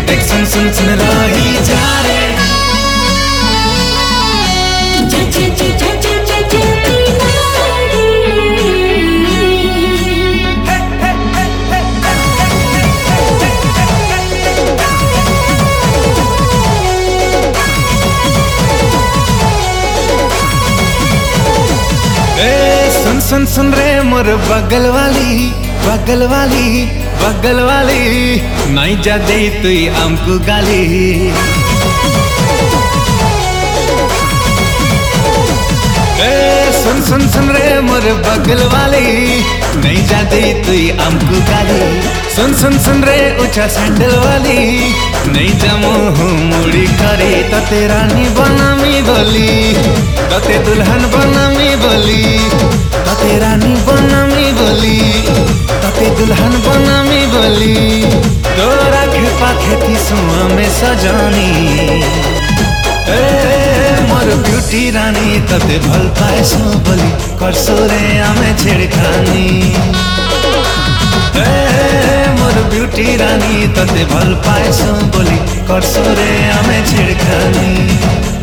देख सुन सुन सुन रही जा रे सुन सुन सुन रे मोर बगल वाली बगल वाली बगल वाली नहीं जा दे तु हमको गाली सुन सुन सुन रे मोर बगल वाली नहीं जा दे तु हमको गाली सुन सुन सुन रे ऊंचा सैंडल वाली नहीं जा मुँह मुड़ी करे तो तेरा नी बनामी बोली तो ते दुल्हन बनामी बोली तो तेरा नी बनामी बोली तो ते दुल्हन बनामी बोली तोरा के पाखे थी सुआ में सजानी मोर ब्यूटी रानी तते भल पाए सो बोली करसो रे आमे छेड़खानी मोर ब्यूटी रानी तते भल पाए सो बोली करसो रे आमे छेड़खानी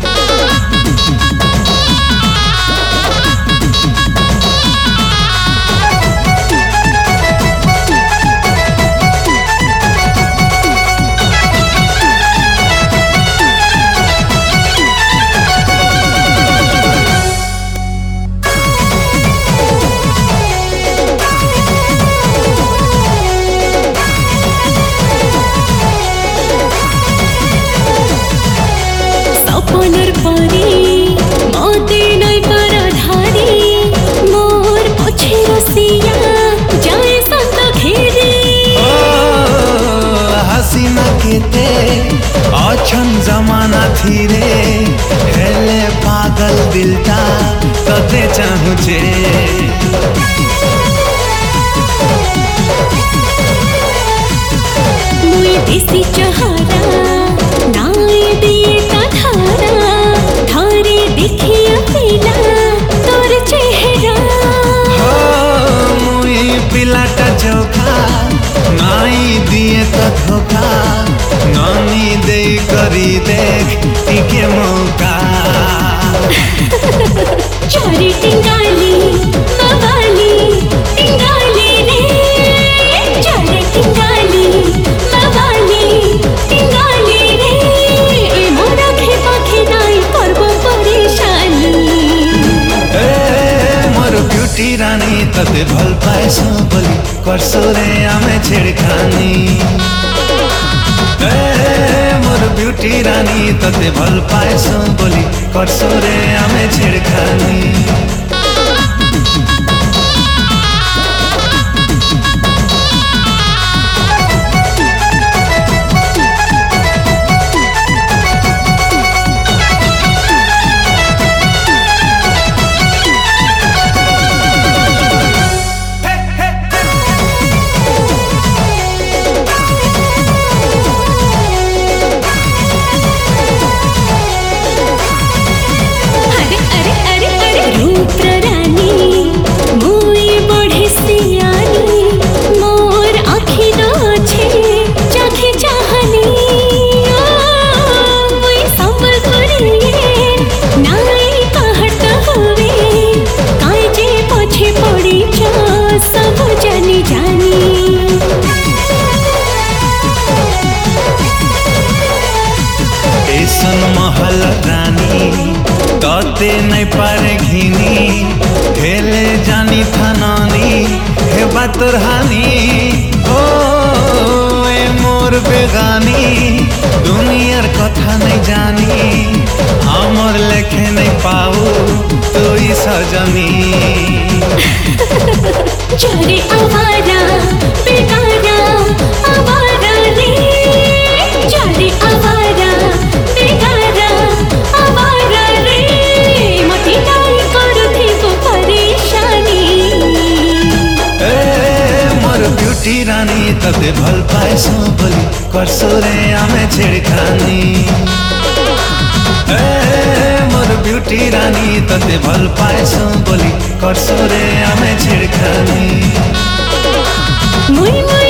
अच्छन जमाना थी रे हेले पागल दिलता तते चाहू छे मुई देसी चहारा नाई दिए कथारा थारे देखिया पीला तोर चेहरा मुई पिलाटा चोखा नाई दिए तो धोखा नानी दे करी देख टीके मौका चारी टिंगाली मवाली टिंगाली रे चारी टिंगाली मवाली टिंगाली रे मोरा के पाखे नाई करबो परेशानी मोर ब्यूटी रानी तते भल पाए सो बोली करसो रे आमे छेड़खानी मोर ब्यूटी रानी तते भल पाए सो बोली करसो रे आमे छेड़खानी महल रानी तते नहीं पारे घिनी खेले जानी थानानी हे बातुर हानी ओ ए मोर बेगानी दुनियार कथा नहीं जानी हमर लेखे नहीं पाऊ तो ही सजनी चारे आवारा बेगारा आवारा रे चारे आवारा बेगारा आवारा रे मती नाई करुथी को परेशानी मोर ब्यूटी रानी तते भल पाए सो बोली करसो रे आमे छेड़खानी मोर ब्यूटी रानी तते भल पाए सो बोली करसो रे आमे छेड़खानी मुई